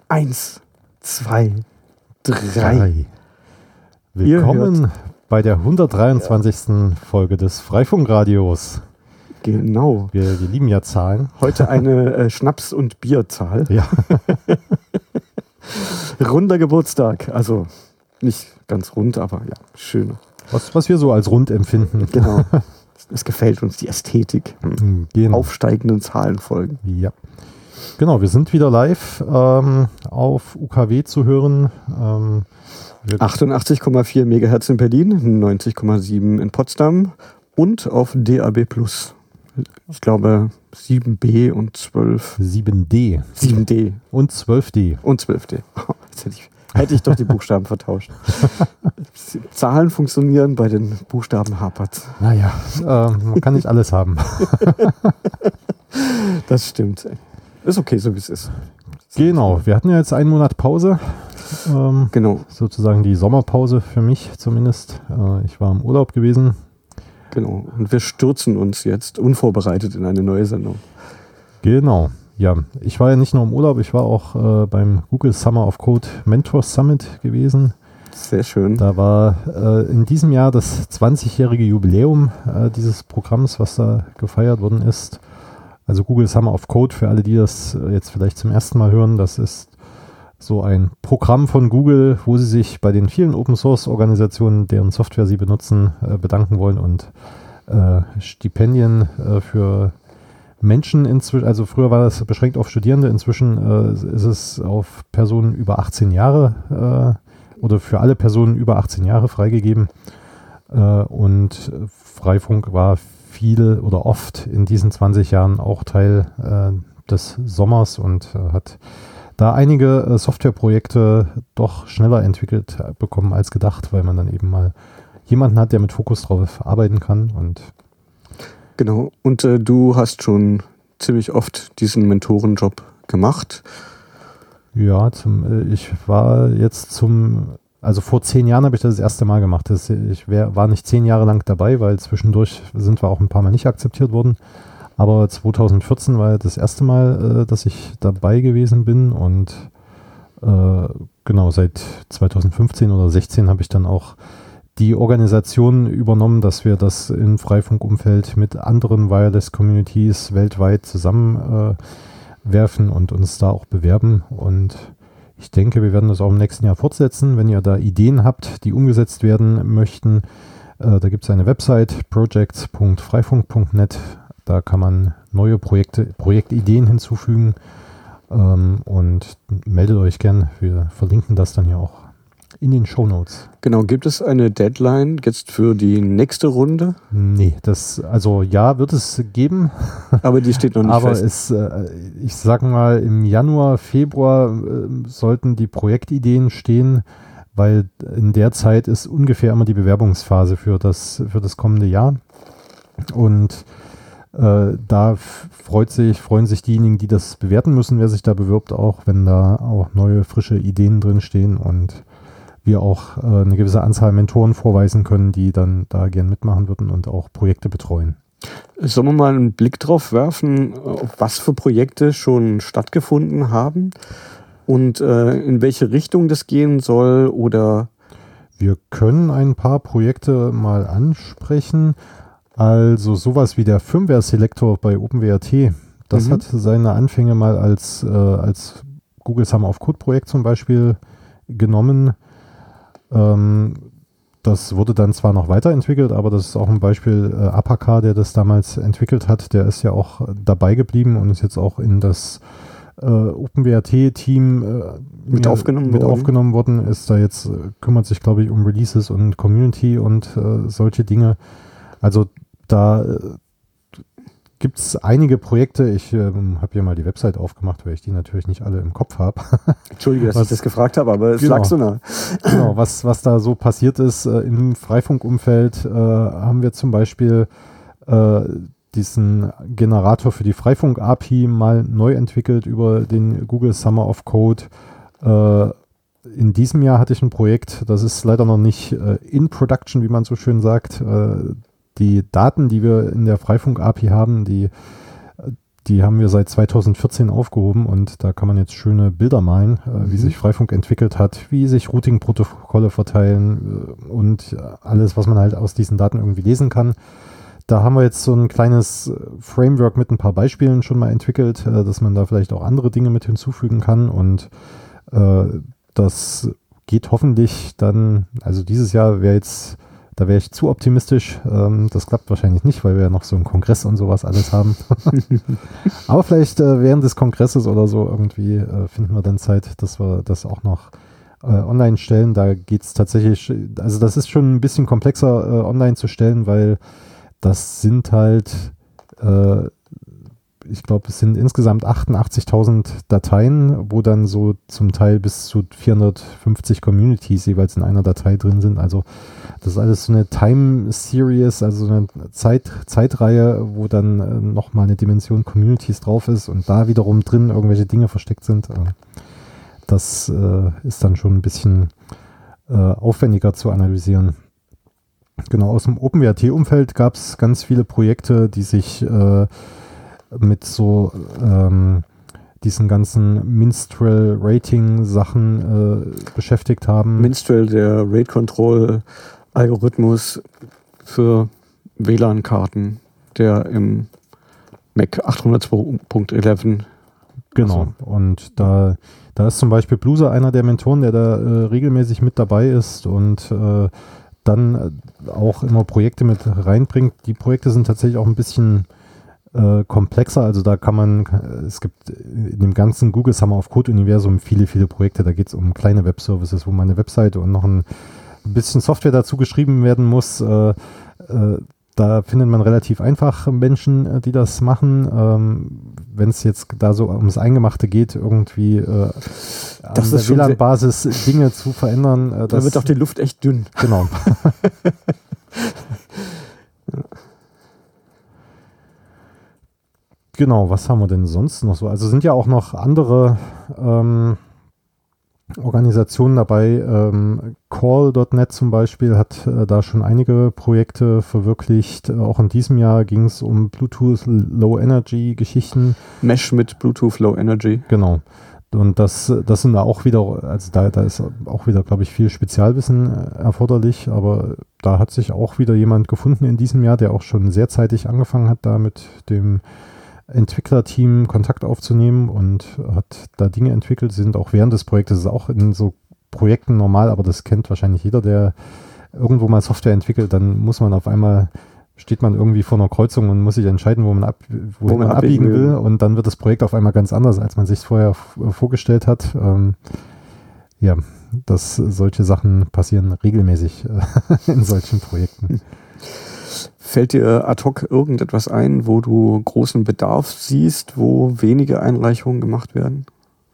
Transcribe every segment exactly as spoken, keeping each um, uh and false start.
Eins, zwei, drei. Drei. Willkommen bei der hundertdreiundzwanzigsten Ja. Folge des Freifunkradios. Genau. Wir, wir lieben ja Zahlen. Heute eine äh, Schnaps- und Bierzahl. Ja. Runder Geburtstag. Also nicht ganz rund, aber ja, schön. Was, was wir so als rund empfinden. Genau. Es gefällt uns, die Ästhetik. Genau. Aufsteigenden Zahlenfolgen. Ja. Genau, wir sind wieder live ähm, auf U K W zu hören. Ähm, achtundachtzig Komma vier Megahertz in Berlin, neunzig Komma sieben in Potsdam und auf D A B plus. Ich glaube sieben B und zwölf. sieben D. sieben D. Und zwölf D. Und zwölf D. Jetzt hätte ich, hätte ich doch die Buchstaben vertauscht. Zahlen funktionieren, bei den Buchstaben hapert. Naja, äh, man kann nicht alles haben. Das stimmt. Ist okay, so wie es ist. Genau, wir hatten ja jetzt einen Monat Pause. Ähm, genau. Sozusagen die Sommerpause für mich zumindest. Äh, ich war im Urlaub gewesen. Genau, und wir stürzen uns jetzt unvorbereitet in eine neue Sendung. Genau, ja. Ich war ja nicht nur im Urlaub, ich war auch äh, beim Google Summer of Code Mentor Summit gewesen. Sehr schön. Da war äh, in diesem Jahr das zwanzigjährige Jubiläum äh, dieses Programms, was da gefeiert worden ist. Also Google Summer of Code, für alle, die das äh, jetzt vielleicht zum ersten Mal hören, das ist so ein Programm von Google, wo sie sich bei den vielen Open-Source-Organisationen, deren Software sie benutzen, äh, bedanken wollen und äh, Stipendien äh, für Menschen inzwischen, also früher war das beschränkt auf Studierende, inzwischen äh, ist es auf Personen über achtzehn Jahre äh, oder für alle Personen über achtzehn Jahre freigegeben. Äh, und Freifunk war viel oder oft in diesen zwanzig Jahren auch Teil äh, des Sommers und äh, hat da einige äh, Softwareprojekte doch schneller entwickelt bekommen als gedacht, weil man dann eben mal jemanden hat, der mit Fokus drauf arbeiten kann. Und genau, und äh, du hast schon ziemlich oft diesen Mentorenjob gemacht. Ja, zum, äh, ich war jetzt zum, also vor zehn Jahren habe ich das das erste Mal gemacht. Das, ich wär, war nicht zehn Jahre lang dabei, weil zwischendurch sind wir auch ein paar Mal nicht akzeptiert worden. Aber zweitausendvierzehn war das erste Mal, äh, dass ich dabei gewesen bin und äh, genau seit zweitausendfünfzehn oder sechzehn habe ich dann auch die Organisation übernommen, dass wir das im Freifunkumfeld mit anderen Wireless-Communities weltweit zusammenwerfen äh, und uns da auch bewerben. Und ich denke, wir werden das auch im nächsten Jahr fortsetzen. Wenn ihr da Ideen habt, die umgesetzt werden möchten, äh, da gibt es eine Website, projects punkt freifunk punkt net. Da kann man neue Projekte, Projektideen hinzufügen ähm, und meldet euch gern. Wir verlinken das dann ja auch in den Shownotes. Genau, gibt es eine Deadline jetzt für die nächste Runde? Nee, das, also ja, wird es geben. Aber die steht noch nicht Aber fest. es, äh, ich sag mal, im Januar, Februar äh, sollten die Projektideen stehen, weil in der Zeit ist ungefähr immer die Bewerbungsphase für das, für das kommende Jahr. Und Äh, da freut sich, freuen sich diejenigen, die das bewerten müssen, wer sich da bewirbt, auch wenn da auch neue, frische Ideen drin stehen und wir auch äh, eine gewisse Anzahl Mentoren vorweisen können, die dann da gern mitmachen würden und auch Projekte betreuen. Sollen wir mal einen Blick drauf werfen, was für Projekte schon stattgefunden haben und äh, in welche Richtung das gehen soll? Oder wir können ein paar Projekte mal ansprechen. Also sowas wie der Firmware-Selektor bei OpenWrt, das mhm. hat seine Anfänge mal als, äh, als Google Summer of Code Projekt zum Beispiel genommen. Ähm, das wurde dann zwar noch weiterentwickelt, aber das ist auch ein Beispiel, äh, Apacar, der das damals entwickelt hat, der ist ja auch dabei geblieben und ist jetzt auch in das äh, OpenWrt-Team äh, mit, aufgenommen, mit worden. aufgenommen worden, ist da jetzt, kümmert sich glaube ich um Releases und Community und äh, solche Dinge. Also da äh, gibt es einige Projekte. Ich ähm, habe hier mal die Website aufgemacht, weil ich die natürlich nicht alle im Kopf habe. Entschuldige, dass was, ich das gefragt habe, aber es genau, lag so nah. Genau, was, was da so passiert ist äh, im Freifunkumfeld, äh, haben wir zum Beispiel äh, diesen Generator für die Freifunk-A P I mal neu entwickelt über den Google Summer of Code. Äh, in diesem Jahr hatte ich ein Projekt, das ist leider noch nicht äh, in Production, wie man so schön sagt. Äh, die Daten, die wir in der Freifunk-A P I haben, die die haben wir seit zweitausendvierzehn aufgehoben und da kann man jetzt schöne Bilder malen, äh, wie mhm. sich Freifunk entwickelt hat, wie sich Routing-Protokolle verteilen äh, und alles, was man halt aus diesen Daten irgendwie lesen kann. Da haben wir jetzt so ein kleines Framework mit ein paar Beispielen schon mal entwickelt, äh, dass man da vielleicht auch andere Dinge mit hinzufügen kann und äh, das geht hoffentlich dann, also dieses Jahr wäre jetzt, da wäre ich zu optimistisch, ähm, das klappt wahrscheinlich nicht, weil wir ja noch so einen Kongress und sowas alles haben. Aber vielleicht äh, während des Kongresses oder so irgendwie äh, finden wir dann Zeit, dass wir das auch noch äh, online stellen. Da geht es tatsächlich, also das ist schon ein bisschen komplexer äh, online zu stellen, weil das sind halt, äh, ich glaube, es sind insgesamt achtundachtzigtausend Dateien, wo dann so zum Teil bis zu vierhundertfünfzig Communities jeweils in einer Datei drin sind. Also das ist alles so eine Time Series, also eine Zeit, Zeitreihe, wo dann äh, nochmal eine Dimension Communities drauf ist und da wiederum drin irgendwelche Dinge versteckt sind. Das äh, ist dann schon ein bisschen äh, aufwendiger zu analysieren. Genau, aus dem OpenWrt-Umfeld gab es ganz viele Projekte, die sich äh, mit so ähm, diesen ganzen Minstrel-Rating-Sachen äh, beschäftigt haben. Minstrel, der Rate-Control-Algorithmus für W L A N-Karten, der im Mac achthundertzwei Punkt elf. Genau, also. Und da, da ist zum Beispiel Bluser einer der Mentoren, der da äh, regelmäßig mit dabei ist und äh, dann auch immer Projekte mit reinbringt. Die Projekte sind tatsächlich auch ein bisschen äh, komplexer, also da kann man, es gibt in dem ganzen Google Summer of Code Universum viele, viele Projekte, da geht es um kleine Web-Services, wo meine Webseite und noch ein bisschen Software dazu geschrieben werden muss. Äh, äh, da findet man relativ einfach Menschen, die das machen. Ähm, wenn es jetzt da so ums Eingemachte geht, irgendwie äh, das an der W L A N-Basis Dinge zu verändern. Äh, da wird auch die Luft echt dünn. Genau. Genau, was haben wir denn sonst noch so? Also sind ja auch noch andere ähm, Organisationen dabei. Ähm, Call Punkt net zum Beispiel hat äh, da schon einige Projekte verwirklicht. Äh, auch in diesem Jahr ging es um Bluetooth Low Energy Geschichten. Mesh mit Bluetooth Low Energy. Genau. Und das, das sind da auch wieder, also da, da ist auch wieder, glaube ich, viel Spezialwissen erforderlich, aber da hat sich auch wieder jemand gefunden in diesem Jahr, der auch schon sehr zeitig angefangen hat, da mit dem Entwicklerteam Kontakt aufzunehmen und hat da Dinge entwickelt. Sie sind auch während des Projektes, ist auch in so Projekten normal, aber das kennt wahrscheinlich jeder, der irgendwo mal Software entwickelt, dann muss man auf einmal, steht man irgendwie vor einer Kreuzung und muss sich entscheiden, wo man, ab, wo wo man, man abbiegen will. will und dann wird das Projekt auf einmal ganz anders, als man sich vorher f- vorgestellt hat. Ähm, ja, dass solche Sachen passieren regelmäßig äh, in solchen Projekten. Fällt dir ad hoc irgendetwas ein, wo du großen Bedarf siehst, wo wenige Einreichungen gemacht werden?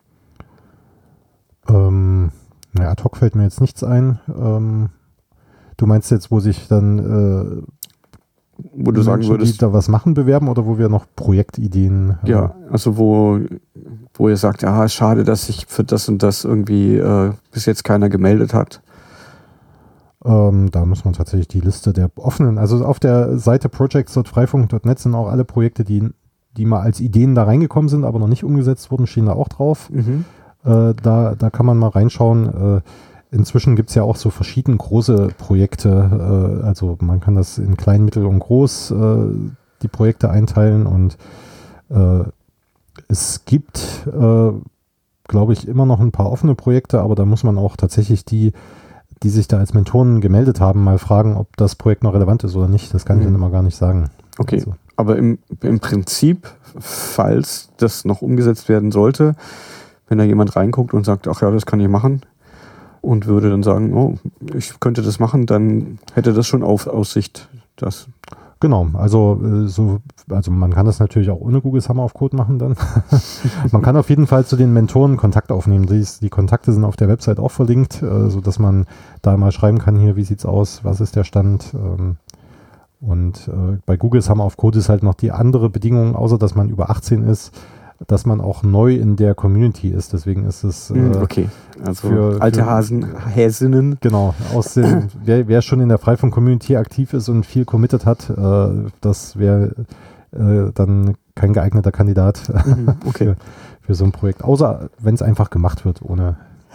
Ähm, naja, ad hoc fällt mir jetzt nichts ein. Ähm, du meinst jetzt, wo sich dann äh, wo du sagen Menschen, würdest, die da was machen, bewerben oder wo wir noch Projektideen haben? Ja, also wo, wo ihr sagt, ja, schade, dass sich für das und das irgendwie äh, bis jetzt keiner gemeldet hat. Ähm, da muss man tatsächlich die Liste der offenen, also auf der Seite projects punkt freifunk punkt net sind auch alle Projekte, die, die mal als Ideen da reingekommen sind, aber noch nicht umgesetzt wurden, stehen da auch drauf. Mhm. Äh, da, da kann man mal reinschauen. Äh, inzwischen gibt es ja auch so verschiedene große Projekte, äh, also man kann das in klein, mittel und groß äh, die Projekte einteilen und äh, es gibt, äh, glaube ich, immer noch ein paar offene Projekte, aber da muss man auch tatsächlich die die sich da als Mentoren gemeldet haben, mal fragen, ob das Projekt noch relevant ist oder nicht. Das kann mhm. ich dann immer gar nicht sagen. Okay, also. Aber im, im Prinzip, falls das noch umgesetzt werden sollte, wenn da jemand reinguckt und sagt, ach ja, das kann ich machen und würde dann sagen, oh, ich könnte das machen, dann hätte das schon auf Aussicht, das. Genau, also so, also man kann das natürlich auch ohne Google Summer of Code machen dann. Man kann auf jeden Fall zu den Mentoren Kontakt aufnehmen. Die, die Kontakte sind auf der Website auch verlinkt, äh, sodass man da mal schreiben kann, hier, wie sieht's aus, was ist der Stand. Ähm, und äh, bei Google Summer of Code ist halt noch die andere Bedingung, außer dass man über achtzehn ist, dass man auch neu in der Community ist. Deswegen ist es äh, okay. Also für alte für, Hasen, Häsinnen. Genau, aus den, wer, wer schon in der Freifunk-Community aktiv ist und viel committed hat, äh, das wäre äh, dann kein geeigneter Kandidat Mhm, okay. für, für so ein Projekt. Außer wenn es einfach gemacht wird, ohne.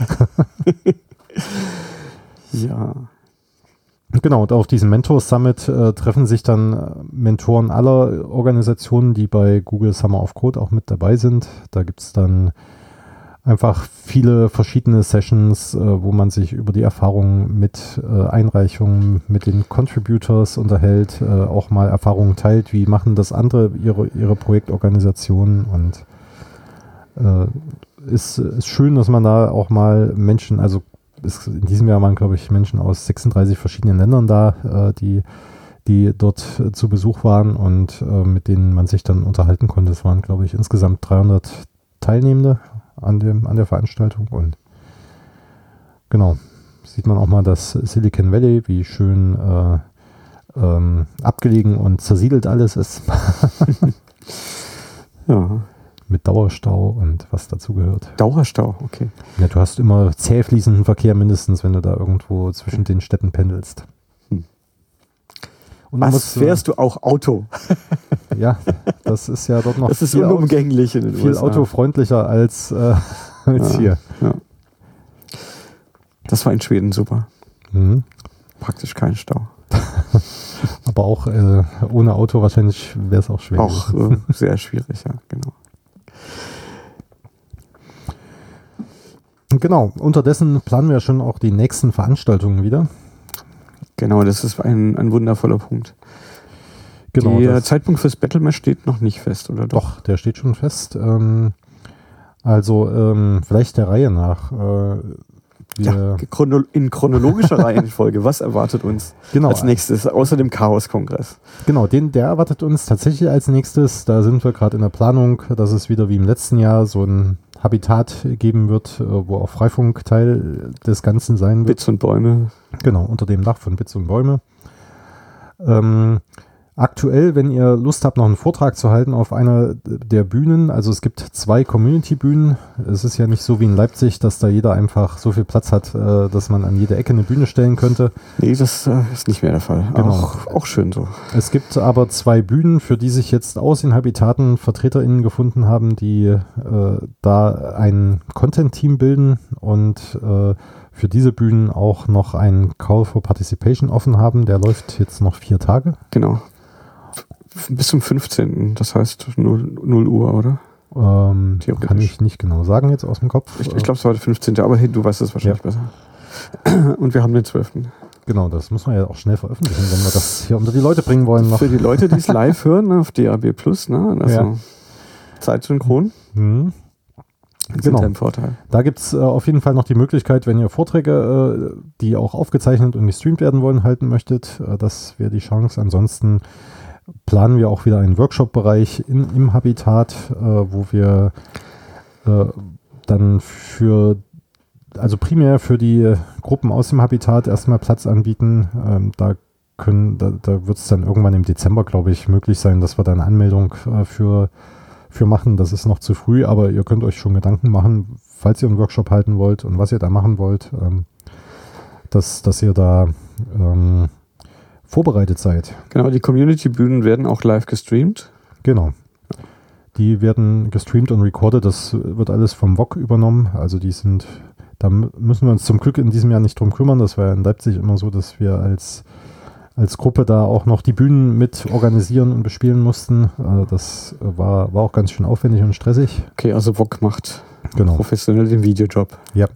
Ja. Genau, und auf diesem Mentor Summit äh, treffen sich dann äh, Mentoren aller Organisationen, die bei Google Summer of Code auch mit dabei sind. Da gibt es dann einfach viele verschiedene Sessions, äh, wo man sich über die Erfahrungen mit äh, Einreichungen, mit den Contributors unterhält, äh, auch mal Erfahrungen teilt, wie machen das andere, ihre, ihre Projektorganisationen, und äh, ist, ist schön, dass man da auch mal Menschen, also ist in diesem Jahr waren, glaube ich, Menschen aus sechsunddreißig verschiedenen Ländern da, äh, die, die dort äh, zu Besuch waren und äh, mit denen man sich dann unterhalten konnte. Es waren, glaube ich, insgesamt dreihundert Teilnehmende an, dem, an der Veranstaltung, und genau, sieht man auch mal das Silicon Valley, wie schön äh, ähm, abgelegen und zersiedelt alles ist. Ja. Mit Dauerstau und was dazu gehört. Dauerstau, okay. Ja, du hast immer zäh fließenden Verkehr mindestens, wenn du da irgendwo zwischen den Städten pendelst. Hm. Und Was musst, fährst du auch Auto? Ja, das ist ja dort noch Das ist viel, unumgänglich in den viel U S A. autofreundlicher als, äh, als Ja, hier. Ja. Das war in Schweden super. Mhm. Praktisch kein Stau. Aber auch äh, ohne Auto wahrscheinlich wäre es auch schwer. Auch äh, sehr schwierig, ja, genau. Genau, unterdessen planen wir schon auch die nächsten Veranstaltungen wieder. Genau, das ist ein, ein wundervoller Punkt. Genau, Der das, Zeitpunkt fürs Battlemesh steht noch nicht fest, oder doch? doch, der steht schon fest. Ähm, also ähm, vielleicht der Reihe nach. Äh, Ja, wir, chrono in chronologischer Reihenfolge. Was erwartet uns genau, als nächstes, außer dem Chaos-Kongress? Genau, den, der erwartet uns tatsächlich als nächstes. Da sind wir gerade in der Planung, dass es wieder wie im letzten Jahr so ein Habitat geben wird, wo auch Freifunk Teil des Ganzen sein wird. Bits und Bäume. Genau, unter dem Dach von Bits und Bäume. Ähm, aktuell, wenn ihr Lust habt, noch einen Vortrag zu halten auf einer der Bühnen, also es gibt zwei Community-Bühnen. Es ist ja nicht so wie in Leipzig, dass da jeder einfach so viel Platz hat, äh, dass man an jede Ecke eine Bühne stellen könnte. Nee, das äh, ist nicht mehr der Fall. Genau. Auch, auch schön so. Es gibt aber zwei Bühnen, für die sich jetzt aus den Habitaten VertreterInnen gefunden haben, die äh, da ein Content-Team bilden und äh, für diese Bühnen auch noch einen Call for Participation offen haben. Der läuft jetzt noch vier Tage. Genau. F- Bis zum fünfzehnten Das heißt null Uhr, oder? Ähm, Theoretisch. kann ich nicht genau sagen jetzt aus dem Kopf. Ich, ich glaube, es war der fünfzehnte Aber hey, du weißt es wahrscheinlich Ja. besser. Und wir haben den zwölften Genau, das muss man ja auch schnell veröffentlichen, wenn wir das hier unter die Leute bringen wollen. Noch. Für die Leute, die es live hören, ne, auf D A B Plus, ne? Also Ja. zeitsynchron, Mhm. sind Genau. ein Vorteil. Da gibt es äh, auf jeden Fall noch die Möglichkeit, wenn ihr Vorträge, äh, die auch aufgezeichnet und gestreamt werden wollen, halten möchtet. Äh, das wäre die Chance. Ansonsten planen wir auch wieder einen Workshop-Bereich in, im Habitat, äh, wo wir äh, dann für, also primär für die äh, Gruppen aus dem Habitat erstmal Platz anbieten. Ähm, da können, da, da wird es dann irgendwann im Dezember, glaube ich, möglich sein, dass wir da eine Anmeldung äh, für für machen. Das ist noch zu früh, aber ihr könnt euch schon Gedanken machen, falls ihr einen Workshop halten wollt und was ihr da machen wollt, ähm, dass, dass ihr da ähm, vorbereitet seid. Genau, die Community-Bühnen werden auch live gestreamt. Genau. Die werden gestreamt und recorded, das wird alles vom V O G übernommen, also die sind, da müssen wir uns zum Glück in diesem Jahr nicht drum kümmern, das war ja in Leipzig immer so, dass wir als als Gruppe da auch noch die Bühnen mit organisieren und bespielen mussten. Also das war, war auch ganz schön aufwendig und stressig. Okay, also V O G macht Genau. professionell den Videojob. Ja.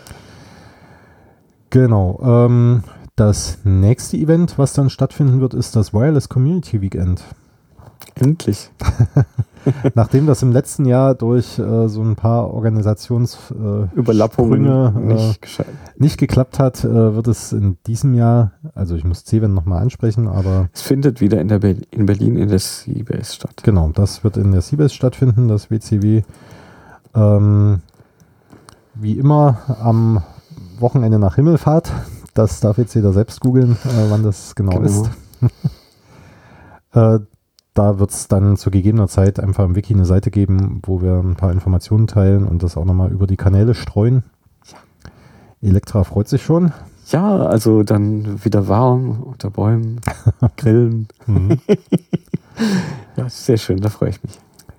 Genau. Ähm, das nächste Event, was dann stattfinden wird, ist das Wireless Community Weekend. Endlich. Nachdem das im letzten Jahr durch äh, so ein paar Organisationsüberlappungen Überlappungen äh, nicht gescheit. nicht geklappt hat, äh, wird es in diesem Jahr, also ich muss Ceven nochmal ansprechen, aber Es findet wieder in, der Be in Berlin in der Seabase statt. genau, das wird in der Seabase stattfinden, das W C W. Ähm, wie immer am Wochenende nach Himmelfahrt. Das darf jetzt jeder selbst googeln, äh, wann das genau, Genau. ist. äh, da wird es dann zu gegebener Zeit einfach im Wiki eine Seite geben, wo wir ein paar Informationen teilen und das auch nochmal über die Kanäle streuen. Elektra freut sich schon. Ja, also dann wieder warm unter Bäumen, grillen. Mhm. Ja, sehr schön, da freue ich mich.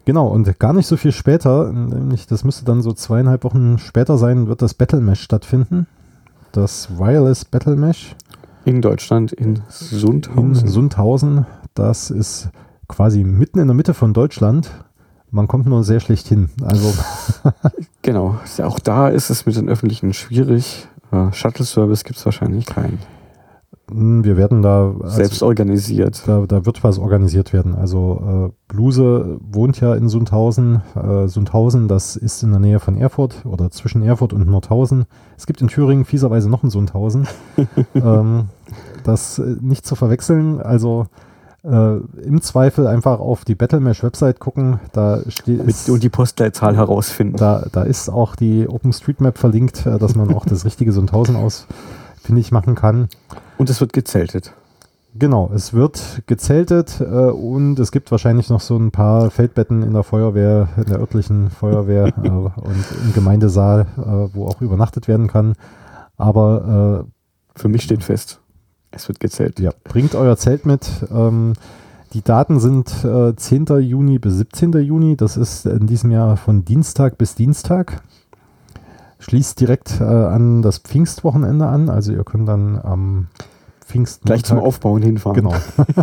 Genau, und gar nicht so viel später, nämlich das müsste dann so zweieinhalb Wochen später sein, wird das Battle Mesh stattfinden. Das Wireless Battle Mesh. In Deutschland, in Sundhausen. In Sundhausen. Das ist quasi mitten in der Mitte von Deutschland. Man kommt nur sehr schlecht hin. Also genau, auch da ist es mit den Öffentlichen schwierig. Uh, Shuttle-Service gibt es wahrscheinlich keinen. Wir werden da... Also, selbst organisiert. Da, da wird was organisiert werden. Also äh, Bluse wohnt ja in Sundhausen. Äh, Sundhausen, das ist in der Nähe von Erfurt oder zwischen Erfurt und Nordhausen. Es gibt in Thüringen fieserweise noch ein Sundhausen. ähm, das äh, nicht zu verwechseln. Also äh, im Zweifel einfach auf die Battle Mesh Website gucken. Da steht und die Postleitzahl herausfinden. Da, da ist auch die OpenStreetMap verlinkt, äh, dass man auch das richtige Sundhausen ausfindig machen kann. Und es wird gezeltet. Genau, es wird gezeltet äh, und es gibt wahrscheinlich noch so ein paar Feldbetten in der Feuerwehr, in der örtlichen Feuerwehr äh, und im Gemeindesaal, äh, wo auch übernachtet werden kann. Aber äh, für mich steht fest, es wird gezeltet. Ja, bringt euer Zelt mit. Ähm, die Daten sind äh, zehnten Juni bis siebzehnten Juni. Das ist in diesem Jahr von Dienstag bis Dienstag. Schließt direkt äh, an das Pfingstwochenende an. Also ihr könnt dann am ähm, Pfingsten gleich zum Aufbauen hinfahren. Genau.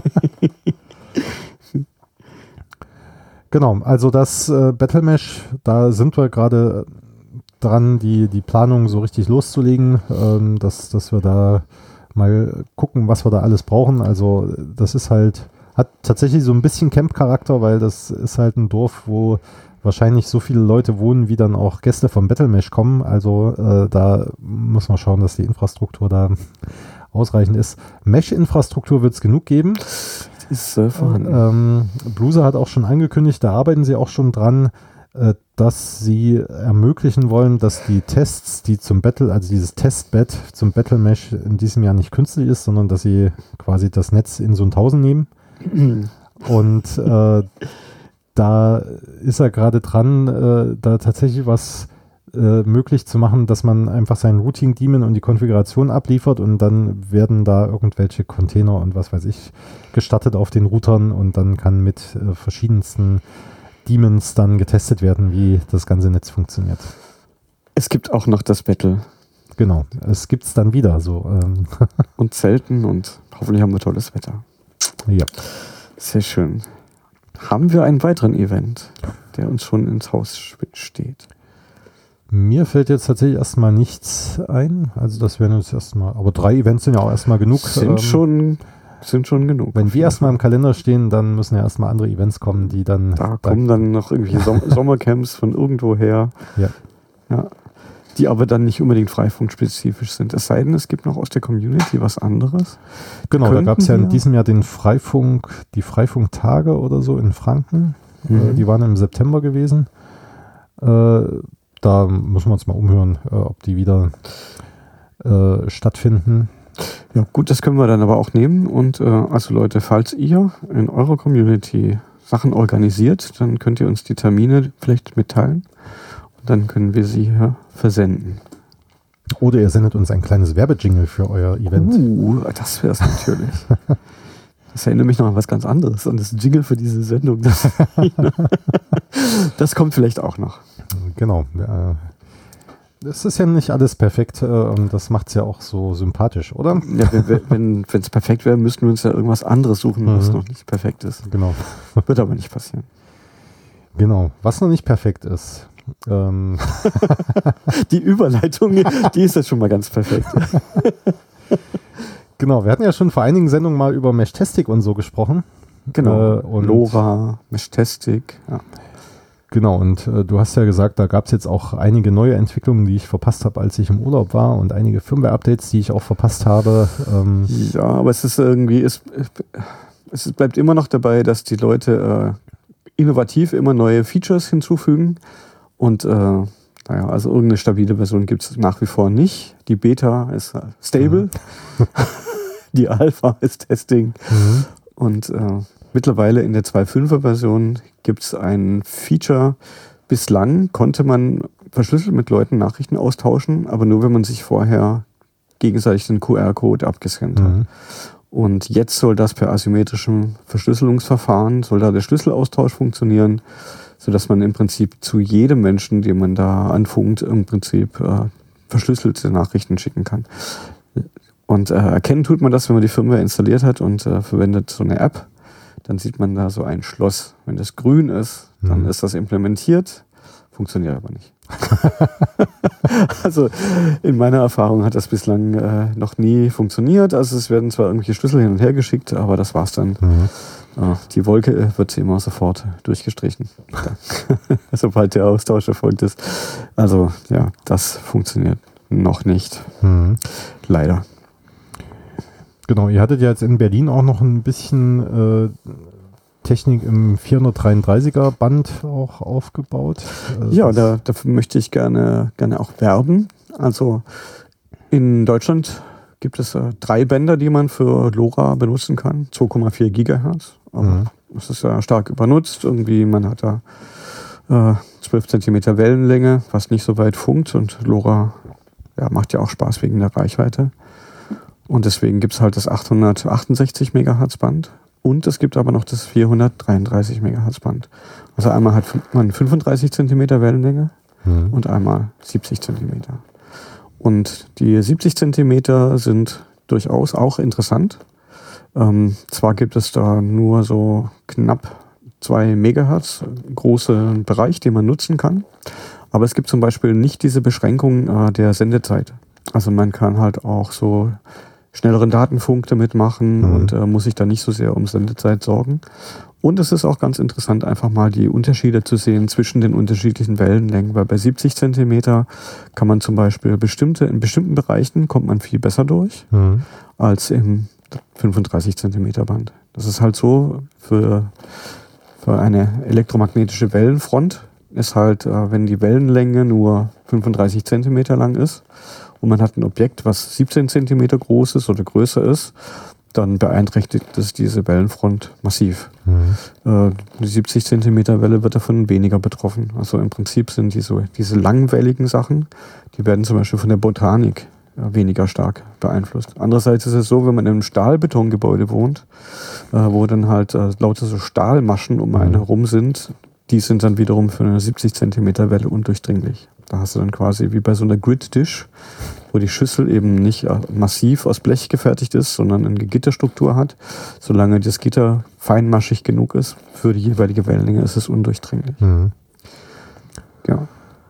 Genau, also das äh, Battle Mesh, da sind wir gerade dran, die, die Planung so richtig loszulegen, ähm, dass, dass wir da mal gucken, was wir da alles brauchen. Also das ist halt, hat tatsächlich so ein bisschen Camp-Charakter, weil das ist halt ein Dorf, wo wahrscheinlich so viele Leute wohnen, wie dann auch Gäste vom Battle Mesh kommen. Also äh, da muss man schauen, dass die Infrastruktur da ausreichend ist. Mesh-Infrastruktur wird es genug geben. Ist äh, vorhanden. Ähm, Bluse hat auch schon angekündigt, da arbeiten sie auch schon dran, äh, dass sie ermöglichen wollen, dass die Tests, die zum Battle, also dieses Testbed zum Battle Mesh in diesem Jahr nicht künstlich ist, sondern dass sie quasi das Netz in Sundhausen nehmen. Und äh, da ist er gerade dran, äh, da tatsächlich was äh, möglich zu machen, dass man einfach seinen Routing-Daemon und die Konfiguration abliefert und dann werden da irgendwelche Container und was weiß ich gestartet auf den Routern und dann kann mit äh, verschiedensten Daemons dann getestet werden, wie das ganze Netz funktioniert. Es gibt auch noch das Battle. Genau, es gibt es dann wieder. So, ähm. Und Zelten und hoffentlich haben wir tolles Wetter. Ja. Sehr schön. Haben wir einen weiteren Event, der uns schon ins Haus steht? Mir fällt jetzt tatsächlich erstmal nichts ein. Also das wären uns erstmal, aber drei Events sind ja auch erstmal genug. Sind ähm, schon sind schon genug. Wenn die erstmal im Kalender stehen, dann müssen ja erstmal andere Events kommen, die dann... Da, da kommen dann noch irgendwie Som- Sommercamps von irgendwo her. Ja. Ja. Die aber dann nicht unbedingt freifunk-spezifisch sind. Es sei denn, es gibt noch aus der Community was anderes. Genau, Könnten da gab es ja in wir? diesem Jahr den Freifunk, die Freifunk-Tage oder so in Franken. Mhm. Äh, die waren im September gewesen. Äh, da müssen wir uns mal umhören, äh, ob die wieder äh, stattfinden. Ja, gut, das können wir dann aber auch nehmen. Und äh, also Leute, falls ihr in eurer Community Sachen organisiert, dann könnt ihr uns die Termine vielleicht mitteilen. Und dann können wir sie hier versenden. Oder ihr sendet uns ein kleines Werbejingle für euer Event. Uh, das wäre es natürlich. Das erinnert mich noch an was ganz anderes, an das Jingle für diese Sendung. Das, das kommt vielleicht auch noch. Genau. Es ist ja nicht alles perfekt und das macht es ja auch so sympathisch, oder? Ja, wenn es perfekt wäre, müssten wir uns ja irgendwas anderes suchen, was mhm. noch nicht perfekt ist. Genau. Wird aber nicht passieren. Genau. Was noch nicht perfekt ist. Ähm. Die Überleitung, die ist jetzt schon mal ganz perfekt. Genau, wir hatten ja schon vor einigen Sendungen mal über Meshtastic und so gesprochen. Genau, äh, und LoRa, Meshtastic, ja. Genau, und äh, du hast ja gesagt, da gab es jetzt auch einige neue Entwicklungen, die ich verpasst habe, als ich im Urlaub war und einige Firmware-Updates, die ich auch verpasst habe. Ähm ja, aber es ist irgendwie, es, es bleibt immer noch dabei, dass die Leute äh, innovativ immer neue Features hinzufügen und äh, naja, also irgendeine stabile Version gibt es nach wie vor nicht. Die Beta ist äh, stable, mhm. Die Alpha ist Testing mhm. und äh, mittlerweile in der zwei Punkt fünfer Version gibt es ein Feature. Bislang konnte man verschlüsselt mit Leuten Nachrichten austauschen, aber nur wenn man sich vorher gegenseitig den Q R-Code abgescannt hat. Mhm. Und jetzt soll das per asymmetrischem Verschlüsselungsverfahren, soll da der Schlüsselaustausch funktionieren. sodass man im Prinzip zu jedem Menschen, den man da anfunkt, im Prinzip äh, verschlüsselte Nachrichten schicken kann. Und äh, erkennen tut man das, wenn man die Firmware installiert hat und äh, verwendet so eine App. Dann sieht man da so ein Schloss. Wenn das grün ist, dann mhm. ist das implementiert, funktioniert aber nicht. Also in meiner Erfahrung hat das bislang äh, noch nie funktioniert. Also es werden zwar irgendwelche Schlüssel hin und her geschickt, aber das war's dann. Mhm. Äh, die Wolke wird immer sofort durchgestrichen, sobald der Austausch erfolgt ist. Also ja, das funktioniert noch nicht. Mhm. Leider. Genau, ihr hattet ja jetzt in Berlin auch noch ein bisschen äh, Technik im vierhundertdreiunddreißiger Band auch aufgebaut. Also ja, da, dafür möchte ich gerne, gerne auch werben. Also in Deutschland gibt es äh, drei Bänder, die man für LoRa benutzen kann. zwei Komma vier Gigahertz. Aber mhm. das ist ja stark übernutzt. Irgendwie, man hat da äh, zwölf Zentimeter Wellenlänge, was nicht so weit funkt. Und LoRa ja, macht ja auch Spaß wegen der Reichweite. Und deswegen gibt es halt das achthundertachtundsechzig Megahertz Band und es gibt aber noch das vierhundertdreiunddreißig Megahertz Band. Also einmal hat man fünfunddreißig Zentimeter Wellenlänge mhm. und einmal siebzig Zentimeter. Und die siebzig Zentimeter sind durchaus auch interessant. Ähm, zwar gibt es da nur so knapp zwei Megahertz großen Bereich, den man nutzen kann, aber es gibt zum Beispiel nicht diese Beschränkung äh, der Sendezeit. Also man kann halt auch so schnelleren Datenfunk damit machen mhm. und äh, muss sich da nicht so sehr um Sendezeit sorgen. Und es ist auch ganz interessant, einfach mal die Unterschiede zu sehen zwischen den unterschiedlichen Wellenlängen, weil bei siebzig Zentimeter kann man zum Beispiel bestimmte, in bestimmten Bereichen kommt man viel besser durch mhm. als im fünfunddreißig Zentimeter Band. Das ist halt so, für, für eine elektromagnetische Wellenfront ist halt, äh, wenn die Wellenlänge nur fünfunddreißig Zentimeter lang ist, und man hat ein Objekt, was siebzehn Zentimeter groß ist oder größer ist, dann beeinträchtigt das diese Wellenfront massiv. Mhm. Äh, die siebzig Zentimeter Welle wird davon weniger betroffen. Also im Prinzip sind diese, diese langwelligen Sachen, die werden zum Beispiel von der Botanik äh, weniger stark beeinflusst. Andererseits ist es so, wenn man in einem Stahlbetongebäude wohnt, äh, wo dann halt äh, lauter so Stahlmaschen um einen herum sind, die sind dann wiederum für eine siebzig Zentimeter Welle undurchdringlich. Da hast du dann quasi wie bei so einer Grid-Dish, wo die Schüssel eben nicht massiv aus Blech gefertigt ist, sondern eine Gitterstruktur hat. Solange das Gitter feinmaschig genug ist für die jeweilige Wellenlänge, ist es undurchdringlich. Mhm. Ja.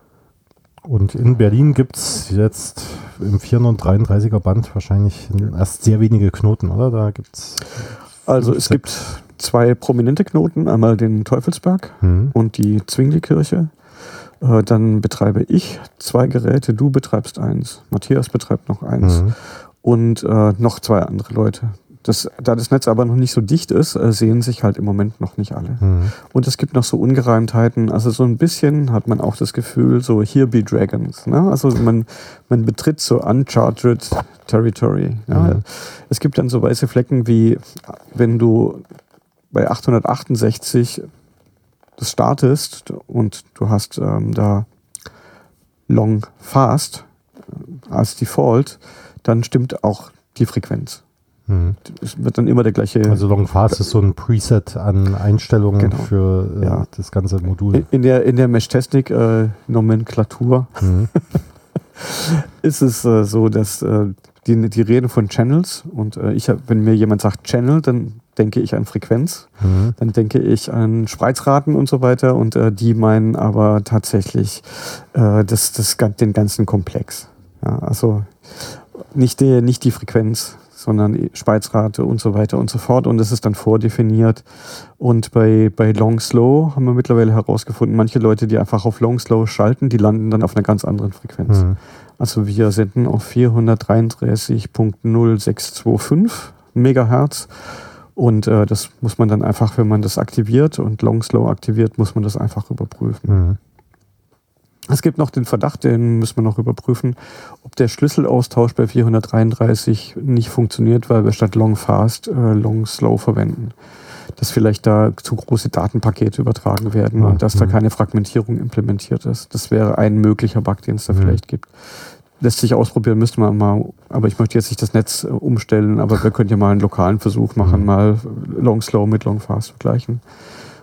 Und in Berlin gibt es jetzt im vierhundertdreiunddreißiger Band wahrscheinlich erst sehr wenige Knoten, oder? Da gibt's also es gibt zwei prominente Knoten, einmal den Teufelsberg mhm. und die Zwingli-Kirche. Dann betreibe ich zwei Geräte, du betreibst eins, Matthias betreibt noch eins mhm. und äh, noch zwei andere Leute. Das, da das Netz aber noch nicht so dicht ist, äh, sehen sich halt im Moment noch nicht alle. Mhm. Und es gibt noch so Ungereimtheiten, also so ein bisschen hat man auch das Gefühl, so here be dragons. Ne? Also man, man betritt so uncharted territory. Ja? Mhm. Es gibt dann so weiße Flecken wie, wenn du bei achthundertachtundsechzig das startest und du hast ähm, da Long Fast als Default, dann stimmt auch die Frequenz. Mhm. Es wird dann immer der gleiche... Also Long Fast ist so ein Preset an Einstellungen genau. für äh, ja. das ganze Modul. In der, in der Mesh-Technik-Nomenklatur äh, mhm. ist es äh, so, dass äh, die, die reden von Channels und äh, ich, wenn mir jemand sagt Channel, dann denke ich an Frequenz, mhm. dann denke ich an Spreizraten und so weiter und äh, die meinen aber tatsächlich äh, das, das, den ganzen Komplex. Ja, also nicht die, nicht die Frequenz, sondern die Spreizrate und so weiter und so fort und das ist dann vordefiniert. Und bei, bei Long Slow haben wir mittlerweile herausgefunden, manche Leute, die einfach auf Long Slow schalten, die landen dann auf einer ganz anderen Frequenz. Mhm. Also wir senden auf vierhundertdreiunddreißig Komma null sechs zwei fünf Megahertz. Und äh, das muss man dann einfach, wenn man das aktiviert und Long Slow aktiviert, muss man das einfach überprüfen. Mhm. Es gibt noch den Verdacht, den müssen wir noch überprüfen, ob der Schlüsselaustausch bei vierhundertdreiunddreißig nicht funktioniert, weil wir statt Long Fast äh, Long Slow verwenden. Dass vielleicht da zu große Datenpakete übertragen werden ja, und dass da keine Fragmentierung implementiert ist. Das wäre ein möglicher Bug, den es da mhm. vielleicht gibt. Lässt sich ausprobieren, müsste man mal, aber ich möchte jetzt nicht das Netz äh, umstellen, aber wir können ja mal einen lokalen Versuch machen, mhm. mal Long Slow mit Long Fast vergleichen.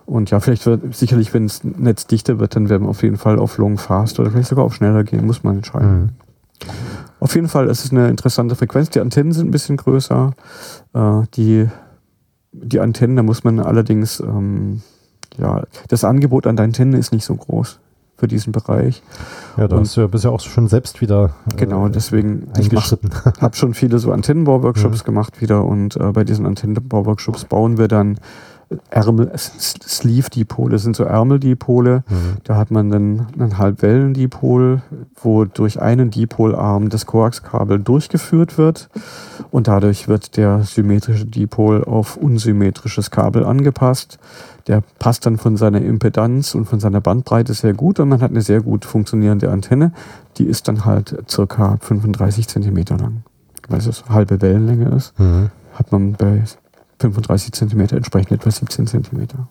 Und ja, vielleicht wird, sicherlich, wenn das Netz dichter wird, dann werden wir auf jeden Fall auf Long Fast oder vielleicht sogar auf schneller gehen, muss man entscheiden. Mhm. Auf jeden Fall ist es eine interessante Frequenz. Die Antennen sind ein bisschen größer. Äh, die, die Antennen, da muss man allerdings, ähm, ja, das Angebot an Antennen ist nicht so groß für diesen Bereich. Ja, da hast du ja bisher auch schon selbst wieder äh, genau, deswegen ich habe schon viele so Antennenbau-Workshops mhm. gemacht wieder und äh, bei diesen Antennenbau-Workshops bauen wir dann Ärmel, Sleeve-Dipole, das sind so Ärmeldipole. Mhm. Da hat man dann einen Halbwellendipol, wo durch einen Dipolarm das Koaxkabel durchgeführt wird und dadurch wird der symmetrische Dipol auf unsymmetrisches Kabel angepasst. Der passt dann von seiner Impedanz und von seiner Bandbreite sehr gut und man hat eine sehr gut funktionierende Antenne. Die ist dann halt circa fünfunddreißig Zentimeter lang. Weil es halbe Wellenlänge ist, mhm. hat man bei fünfunddreißig Zentimeter entsprechend etwa siebzehn Zentimeter.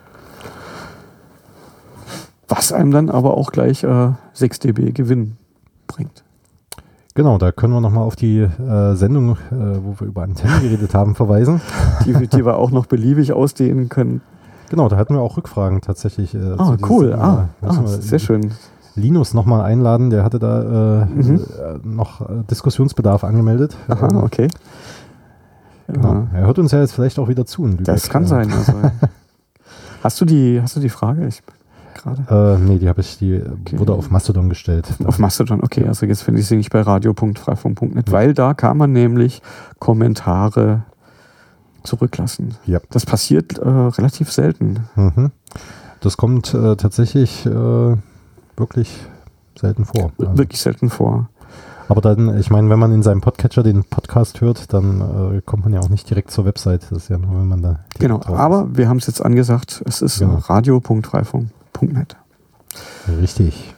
Was einem dann aber auch gleich äh, sechs dB Gewinn bringt. Genau, da können wir nochmal auf die äh, Sendung, äh, wo wir über Antennen geredet haben, verweisen. Die, die wir auch noch beliebig ausdehnen können. Genau, da hatten wir auch Rückfragen tatsächlich. Äh, ah, cool. Ah, ah, sehr schön. Linus nochmal einladen, der hatte da äh, mhm. äh, noch äh, Diskussionsbedarf angemeldet. Aha, okay. Genau. Ja. Er hört uns ja jetzt vielleicht auch wieder zu in Lübeck. Das kann sein. Also. hast, du die, hast du die Frage? Ich gerade. Äh, nee, die habe ich, die okay. wurde auf Mastodon gestellt. Auf Mastodon, okay. Also jetzt finde ich sie nicht bei radio punkt freifunk punkt net, ja. weil da kann man nämlich Kommentare zurücklassen. Ja. Das passiert äh, relativ selten. Mhm. Das kommt äh, tatsächlich äh, wirklich selten vor. Also. Wirklich selten vor. Aber dann, ich meine, wenn man in seinem Podcatcher den Podcast hört, dann äh, kommt man ja auch nicht direkt zur Website. Das ist ja nur, wenn man da. Genau, aber ist. Wir haben es jetzt angesagt, es ist genau. radio punkt freifunk punkt net. Richtig.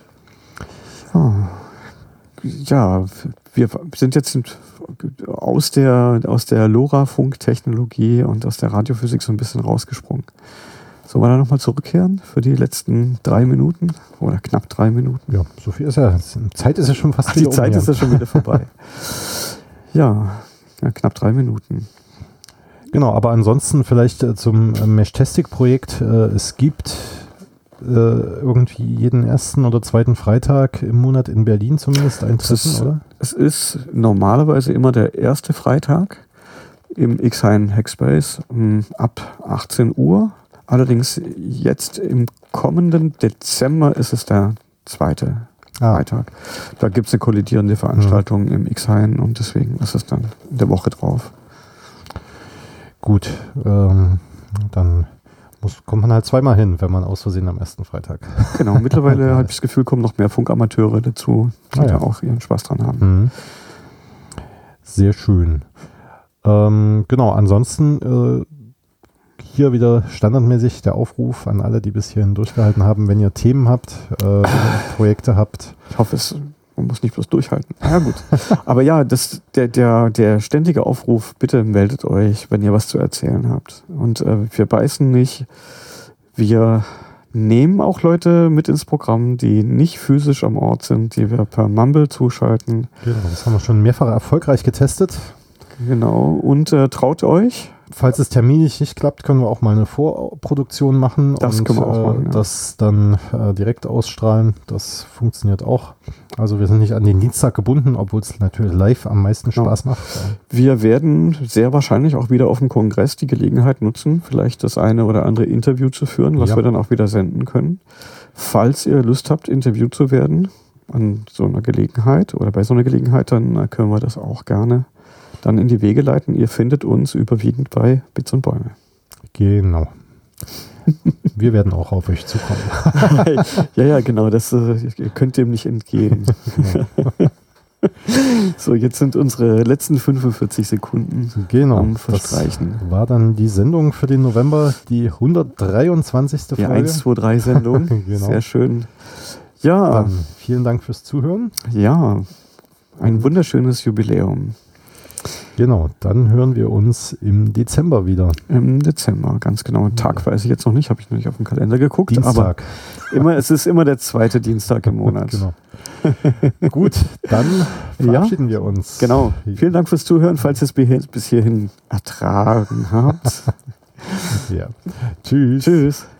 Ja. ja, wir sind jetzt aus der, aus der LoRa-Funktechnologie und aus der Radiophysik so ein bisschen rausgesprungen. Sollen wir da nochmal zurückkehren für die letzten drei Minuten oder knapp drei Minuten? Ja, so viel ist ja. Zeit ist ja schon fast Ach, wieder Die Zeit um, ist ja schon wieder vorbei. ja, ja, knapp drei Minuten. Genau, aber ansonsten vielleicht äh, zum äh, Meshtastic-Projekt. Äh, es gibt äh, irgendwie jeden ersten oder zweiten Freitag im Monat in Berlin zumindest ein Treffen, ist, oder? Es ist normalerweise immer der erste Freitag im X-Hein Hackspace um, ab achtzehn Uhr. Allerdings jetzt im kommenden Dezember ist es der zweite ah. Freitag. Da gibt es eine kollidierende Veranstaltung mhm. im X-Hein und deswegen ist es dann in der Woche drauf. Gut, ähm, dann muss, kommt man halt zweimal hin, wenn man aus Versehen am ersten Freitag. Genau, mittlerweile habe ich das Gefühl, kommen noch mehr Funkamateure dazu, die ah, ja. da auch ihren Spaß dran haben. Mhm. Sehr schön. Ähm, genau, ansonsten äh, hier wieder standardmäßig der Aufruf an alle, die bis hierhin durchgehalten haben, wenn ihr Themen habt, äh, Projekte habt. Ich hoffe, es, man muss nicht bloß durchhalten. Ja gut. Aber ja, das, der, der, der ständige Aufruf, bitte meldet euch, wenn ihr was zu erzählen habt. Und äh, wir beißen nicht. Wir nehmen auch Leute mit ins Programm, die nicht physisch am Ort sind, die wir per Mumble zuschalten. Genau, das haben wir schon mehrfach erfolgreich getestet. Genau. Und äh, traut euch. Falls es terminlich nicht klappt, können wir auch mal eine Vorproduktion machen das und können wir auch machen, äh, ja. das dann äh, direkt ausstrahlen. Das funktioniert auch. Also wir sind nicht an den Dienstag gebunden, obwohl es natürlich live am meisten Spaß ja. macht. Wir werden sehr wahrscheinlich auch wieder auf dem Kongress die Gelegenheit nutzen, vielleicht das eine oder andere Interview zu führen, was ja. wir dann auch wieder senden können. Falls ihr Lust habt, interviewt zu werden an so einer Gelegenheit oder bei so einer Gelegenheit, dann können wir das auch gerne dann in die Wege leiten. Ihr findet uns überwiegend bei Bits und Bäume. Genau. Wir werden auch auf euch zukommen. ja, ja, genau. Das äh, ihr könnt dem nicht entgehen. So, jetzt sind unsere letzten fünfundvierzig Sekunden genau, am Verstreichen. Das war dann die Sendung für den November, die hundertdreiundzwanzigste Die Folge. eins zwei drei Sendung. Genau. Sehr schön. Ja. Dann vielen Dank fürs Zuhören. Ja, ein wunderschönes Jubiläum. Genau, dann hören wir uns im Dezember wieder. Im Dezember, ganz genau. Tag weiß ich jetzt noch nicht, habe ich noch nicht auf den Kalender geguckt. Dienstag. Aber immer, es ist immer der zweite Dienstag im Monat. Genau. Gut, dann verabschieden ja, wir uns. Genau. Vielen Dank fürs Zuhören, falls ihr es bis hierhin ertragen habt. Ja. Tschüss. Tschüss.